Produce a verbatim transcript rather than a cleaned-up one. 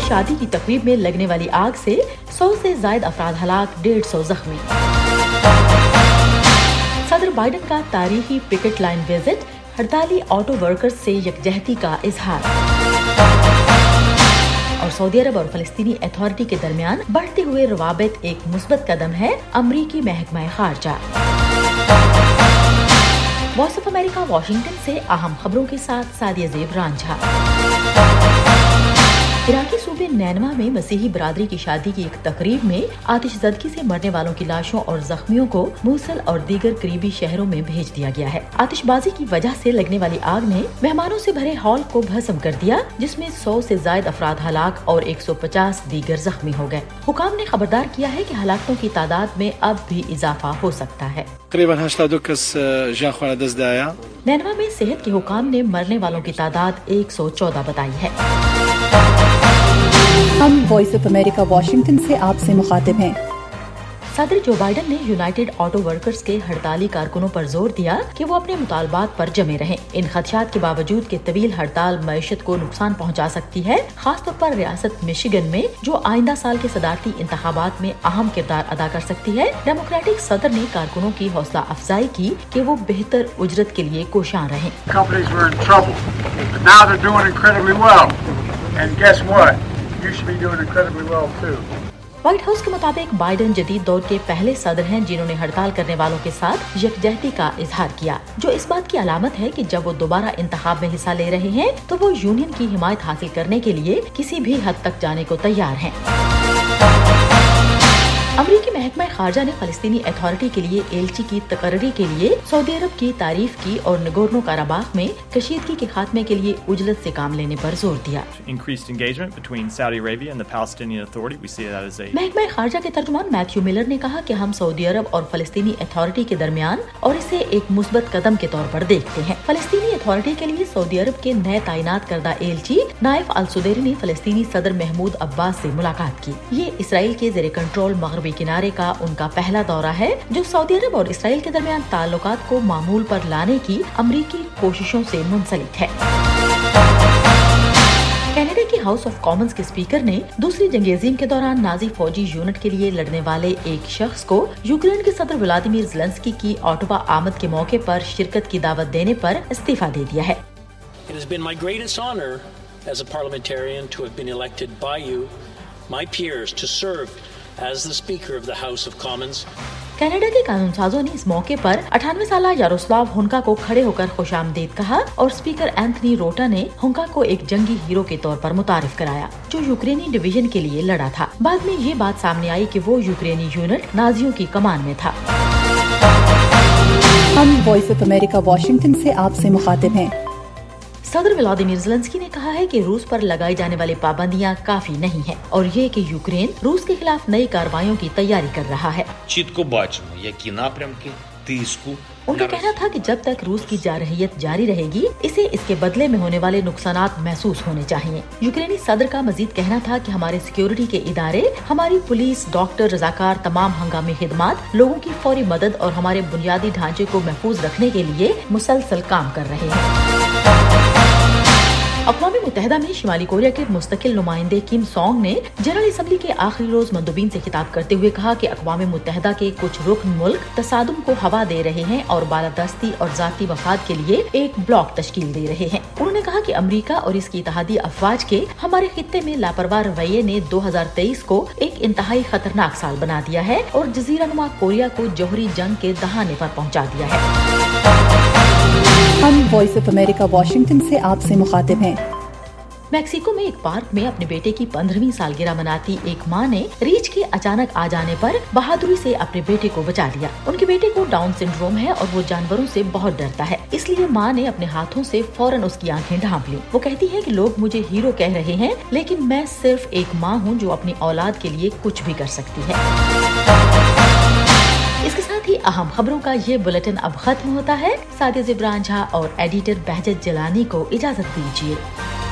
شادی کی تقریب میں لگنے والی آگ سے سو سے زائد افراد ہلاک، ڈیڑھ سو زخمی۔ صدر بائیڈن کا تاریخی پکٹ لائن وزٹ، ہڑتالی آٹو ورکرز سے یکجہتی کا اظہار۔ اور سعودی عرب اور فلسطینی اتھارٹی کے درمیان بڑھتے ہوئے روابط ایک مثبت قدم ہے، امریکی محکمہ خارجہ۔ وائس آف امریکہ واشنگٹن سے اہم خبروں کے ساتھ سعدیہ زیب رانجھا۔ عراقی صوبے نینوا میں مسیحی برادری کی شادی کی ایک تقریب میں آتش زدگی سے مرنے والوں کی لاشوں اور زخمیوں کو موصل اور دیگر قریبی شہروں میں بھیج دیا گیا ہے۔ آتش بازی کی وجہ سے لگنے والی آگ نے مہمانوں سے بھرے ہال کو بھسم کر دیا، جس میں سو سے زائد افراد ہلاک اور ایک سو پچاس دیگر زخمی ہو گئے۔ حکام نے خبردار کیا ہے کہ ہلاکتوں کی تعداد میں اب بھی اضافہ ہو سکتا ہے۔ تقریباً هشتاد کس جان خوانا دست دایا۔ نینوا میں صحت کے حکام نے مرنے والوں کی تعداد ایک سو چودہ بتائی ہے۔ ہم وائس آف امریکہ واشنگٹن سے آپ سے مخاطب ہیں۔ صدر جو بائیڈن نے یونائیٹڈ آٹو ورکرز کے ہڑتالی کارکنوں پر زور دیا کہ وہ اپنے مطالبات پر جمے رہیں۔ ان خدشات کے باوجود کہ طویل ہڑتال معیشت کو نقصان پہنچا سکتی ہے، خاص طور پر ریاست مشیگن میں جو آئندہ سال کے صدارتی انتخابات میں اہم کردار ادا کر سکتی ہے، ڈیموکریٹک صدر نے کارکنوں کی حوصلہ افزائی کی کہ وہ بہتر اجرت کے لیے کوشاں رہیں۔ وائٹ ہاؤس کے مطابق بائیڈن جدید دور کے پہلے صدر ہیں جنہوں نے ہڑتال کرنے والوں کے ساتھ یکجہتی کا اظہار کیا، جو اس بات کی علامت ہے کہ جب وہ دوبارہ انتخاب میں حصہ لے رہے ہیں تو وہ یونین کی حمایت حاصل کرنے کے لیے کسی بھی حد تک جانے کو تیار ہیں۔ امریکی محکمہ خارجہ نے فلسطینی اتھارٹی کے لیے ایلچی کی تقرری کے لیے سعودی عرب کی تعریف کی اور نگورنو کاراباخ میں کشیدگی کے خاتمے کے لیے عجلت سے کام لینے پر زور دیا۔ محکمہ خارجہ کے ترجمان میتھیو ملر نے کہا کہ ہم سعودی عرب اور فلسطینی اتھارٹی کے درمیان اور اسے ایک مثبت قدم کے طور پر دیکھتے ہیں۔ فلسطینی اتھارٹی کے لیے سعودی عرب کے نئے تعینات کردہ ایلچی نائف السدیری نے فلسطینی صدر محمود عباس سے ملاقات کی۔ یہ اسرائیل کے زیر کنٹرول مغربی کنارے کا ان کا پہلا دورہ ہے جو سعودی عرب اور اسرائیل کے درمیان تعلقات کو معمول پر لانے کی امریکی کوششوں سے منسلک ہے۔ کینیڈا کی ہاؤس آف کامنز کے اسپیکر نے دوسری جنگ عظیم کے دوران نازی فوجی یونٹ کے لیے لڑنے والے ایک شخص کو یوکرین کے صدر ولادیمیر زیلنسکی کی اوٹوا آمد کے موقع پر شرکت کی دعوت دینے پر استعفیٰ دے دیا ہے۔ It has been my greatest honor as a parliamentarian to have been elected by you, my peers, to serve as the Speaker of the House of Commons. Canada کے قانون سازوں نے اس موقع پر اٹھانوے سالہ یاروسلاو ہونکا کو کھڑے ہو کر خوش آمدید کہا اور اسپیکر اینتھنی روٹا نے ہونکا کو ایک جنگی ہیرو کے طور پر متعارف کرایا جو یوکرینی ڈویژن کے لیے لڑا تھا۔ بعد میں یہ بات سامنے آئی کہ وہ یوکرینی یونٹ نازیوں کی کمان میں تھا۔ ہم وائس آف امریکہ واشنگٹن سے آپ سے مخاطب ہیں۔ صدر ولادیمیر زیلنسکی نے کہا ہے کہ روس پر لگائی جانے والی پابندیاں کافی نہیں ہیں اور یہ کہ یوکرین روس کے خلاف نئی کارروائیوں کی تیاری کر رہا ہے۔ ان کا کہنا تھا کہ جب تک روس کی جارحیت جاری رہے گی اسے اس کے بدلے میں ہونے والے نقصانات محسوس ہونے چاہیے۔ یوکرینی صدر کا مزید کہنا تھا کہ ہمارے سیکیورٹی کے ادارے، ہماری پولیس، ڈاکٹر، رضاکار تمام ہنگامی خدمات لوگوں کی فوری مدد اور ہمارے بنیادی ڈھانچے کو محفوظ رکھنے کے لیے مسلسل کام کر رہے ہیں۔ اقوام متحدہ میں شمالی کوریا کے مستقل نمائندے کم سونگ نے جنرل اسمبلی کے آخری روز مندوبین سے خطاب کرتے ہوئے کہا کہ اقوام متحدہ کے کچھ رکن ملک تصادم کو ہوا دے رہے ہیں اور بالادستی اور ذاتی مفاد کے لیے ایک بلاک تشکیل دے رہے ہیں۔ انہوں نے کہا کہ امریکہ اور اس کی اتحادی افواج کے ہمارے خطے میں لاپرواہ رویے نے دو ہزار تیئیس کو ایک انتہائی خطرناک سال بنا دیا ہے اور جزیرہ نما کوریا کو جوہری جنگ کے دہانے پر پہنچا دیا ہے۔ ہم وائس آف امریکہ واشنگٹن سے آپ سے مخاطب ہیں۔ میکسیکو میں ایک پارک میں اپنے بیٹے کی پندرہویں سالگرہ مناتی ایک ماں نے ریچھ کے اچانک آ جانے پر بہادری سے اپنے بیٹے کو بچا لیا۔ ان کے بیٹے کو ڈاؤن سنڈروم ہے اور وہ جانوروں سے بہت ڈرتا ہے، اس لیے ماں نے اپنے ہاتھوں سے فوراً اس کی آنکھیں ڈھانپ لی۔ وہ کہتی ہے کہ لوگ مجھے ہیرو کہہ رہے ہیں لیکن میں صرف ایک ماں ہوں جو اپنی اولاد کے لیے کچھ بھی کر سکتی ہے۔ اس کے ساتھ ہی اہم خبروں کا یہ بلیٹن اب ختم ہوتا ہے۔ سعدیہ زیب رانجھا اور ایڈیٹر بہجت جلانی کو اجازت دیجیے۔